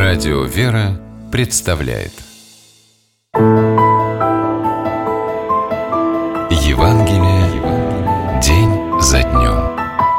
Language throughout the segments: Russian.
Радио «Вера» представляет Евангелие день за днем.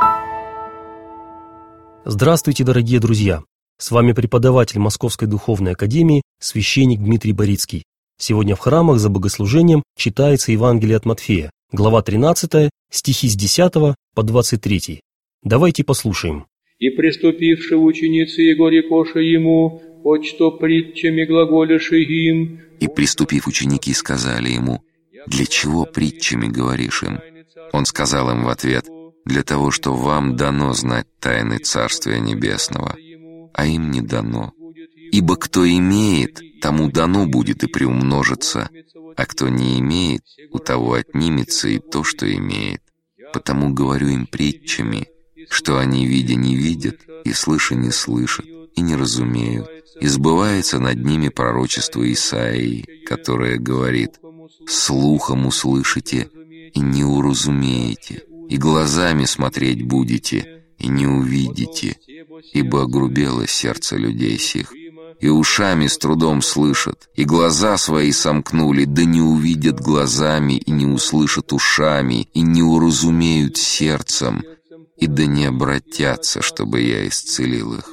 Здравствуйте, дорогие друзья! С вами преподаватель Московской Духовной Академии, священник Дмитрий Борицкий. Сегодня в храмах за богослужением читается Евангелие от Матфея, глава 13, стихи с 10 по 23. Давайте послушаем. «И приступивши ученицы Его рекоша ему, от что притчами глаголиши им». И приступив ученики сказали ему: «Для чего притчами говоришь им?» Он сказал им в ответ: «Для того, что вам дано знать тайны Царствия Небесного, а им не дано. Ибо кто имеет, тому дано будет и приумножится, а кто не имеет, у того отнимется и то, что имеет. Потому говорю им притчами, что они, видя, не видят, и слыша, не слышат, и не разумеют. И сбывается над ними пророчество Исаии, которое говорит: слухом услышите и не уразумеете, и глазами смотреть будете и не увидите, ибо огрубело сердце людей сих, и ушами с трудом слышат, и глаза свои сомкнули, да не увидят глазами, и не услышат ушами, и не уразумеют сердцем, и да не обратятся, чтобы я исцелил их.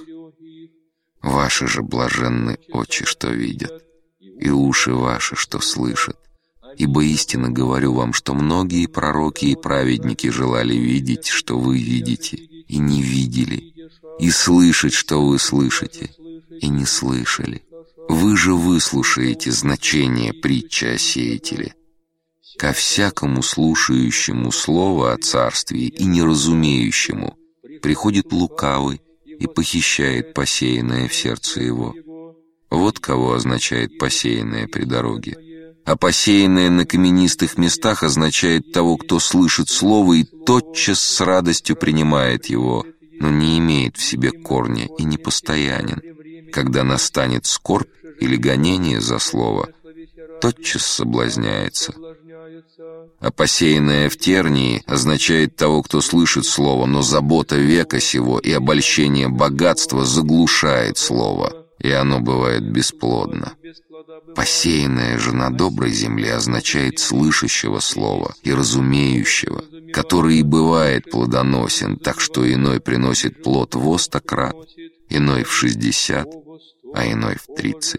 Ваши же блаженны очи, что видят, и уши ваши, что слышат. Ибо истинно говорю вам, что многие пророки и праведники желали видеть, что вы видите, и не видели, и слышать, что вы слышите, и не слышали. Вы же выслушаете значение притчи о сеятеле. Ко всякому слушающему слово о царстве и неразумеющему приходит лукавый и похищает посеянное в сердце его. Вот кого означает посеянное при дороге. А посеянное на каменистых местах означает того, кто слышит слово и тотчас с радостью принимает его, но не имеет в себе корня и не постоянен. Когда настанет скорбь или гонение за слово, тотчас соблазняется. А посеянное в тернии означает того, кто слышит слово, но забота века сего и обольщение богатства заглушает слово, и оно бывает бесплодно. Посеянное же на доброй земле означает слышащего слова и разумеющего, который и бывает плодоносен, так что иной приносит плод в 100 крат, иной в 60, а иной в 30.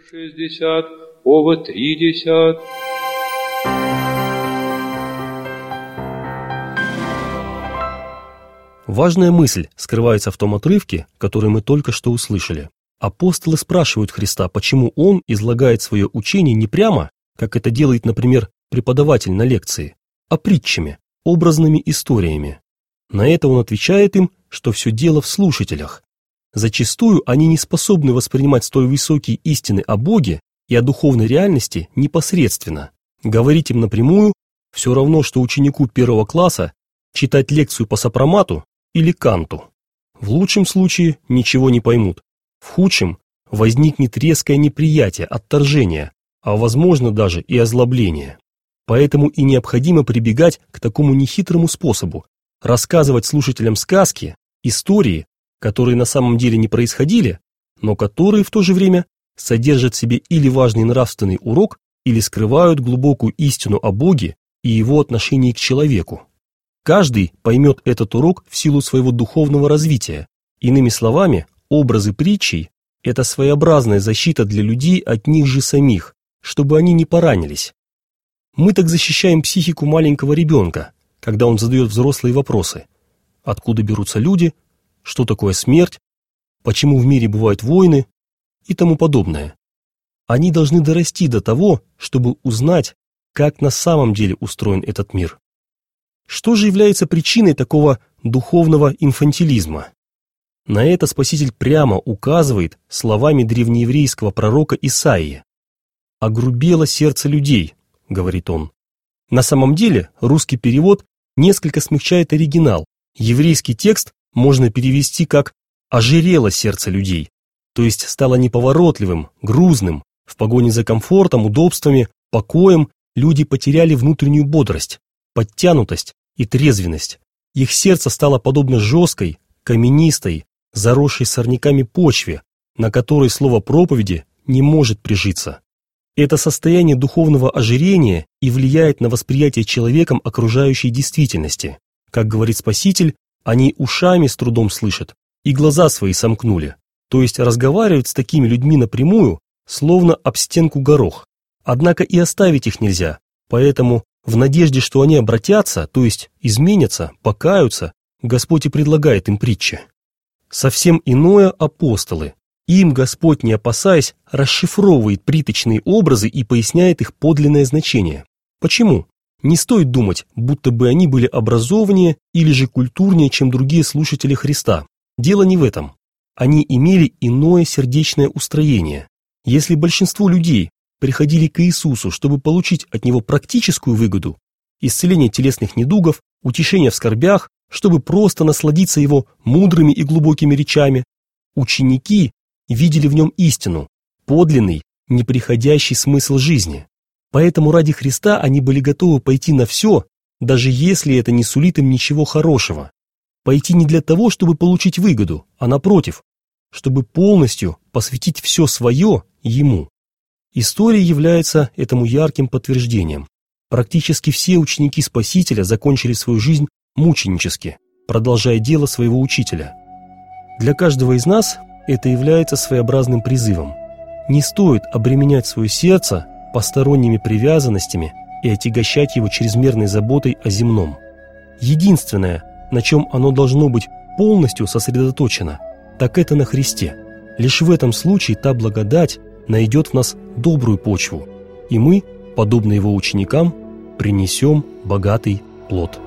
Важная мысль скрывается в том отрывке, который мы только что услышали. Апостолы спрашивают Христа, почему Он излагает свое учение не прямо, как это делает, например, преподаватель на лекции, а притчами, образными историями. На это Он отвечает им, что все дело в слушателях. Зачастую они не способны воспринимать столь высокие истины о Боге и о духовной реальности непосредственно. Говорить им напрямую все равно, что ученику 1 класса читать лекцию по сопромату или канту. В лучшем случае ничего не поймут. В худшем возникнет резкое неприятие, отторжение, а возможно даже и озлобление. Поэтому и необходимо прибегать к такому нехитрому способу – рассказывать слушателям сказки, истории, которые на самом деле не происходили, но которые в то же время содержат в себе или важный нравственный урок, или скрывают глубокую истину о Боге и его отношении к человеку. Каждый поймет этот урок в силу своего духовного развития. Иными словами, образы притчей – это своеобразная защита для людей от них же самих, чтобы они не поранились. Мы так защищаем психику маленького ребенка, когда он задает взрослые вопросы. Откуда берутся люди? Что такое смерть? Почему в мире бывают войны? И тому подобное. Они должны дорасти до того, чтобы узнать, как на самом деле устроен этот мир. Что же является причиной такого духовного инфантилизма? На это Спаситель прямо указывает словами древнееврейского пророка Исаии. «Огрубело сердце людей», — говорит он. На самом деле русский перевод несколько смягчает оригинал. Еврейский текст можно перевести как «ожирело сердце людей», то есть стало неповоротливым, грузным. В погоне за комфортом, удобствами, покоем люди потеряли внутреннюю бодрость, подтянутость и трезвенность. Их сердце стало подобно жесткой, каменистой, заросшей сорняками почве, на которой слово проповеди не может прижиться. Это состояние духовного ожирения и влияет на восприятие человеком окружающей действительности. Как говорит Спаситель, они ушами с трудом слышат и глаза свои сомкнули, то есть разговаривают с такими людьми напрямую, словно об стенку горох. Однако и оставить их нельзя, поэтому в надежде, что они обратятся, то есть изменятся, покаются, Господь и предлагает им притчи. Совсем иное апостолы. Им Господь, не опасаясь, расшифровывает приточные образы и поясняет их подлинное значение. Почему? Не стоит думать, будто бы они были образованнее или же культурнее, чем другие слушатели Христа. Дело не в этом. Они имели иное сердечное устроение. Если большинство людей приходили к Иисусу, чтобы получить от Него практическую выгоду, исцеление телесных недугов, утешение в скорбях, чтобы просто насладиться Его мудрыми и глубокими речами, ученики видели в Нем истину, подлинный, неприходящий смысл жизни. Поэтому ради Христа они были готовы пойти на все, даже если это не сулит им ничего хорошего. Пойти не для того, чтобы получить выгоду, а напротив, чтобы полностью посвятить все свое Ему. История является этому ярким подтверждением. Практически все ученики Спасителя закончили свою жизнь мученически, продолжая дело своего учителя. Для каждого из нас это является своеобразным призывом. Не стоит обременять свое сердце посторонними привязанностями и отягощать его чрезмерной заботой о земном. Единственное, на чем оно должно быть полностью сосредоточено, так это на Христе. Лишь в этом случае та благодать найдет в нас добрую почву, и мы, подобно Его ученикам, принесем богатый плод.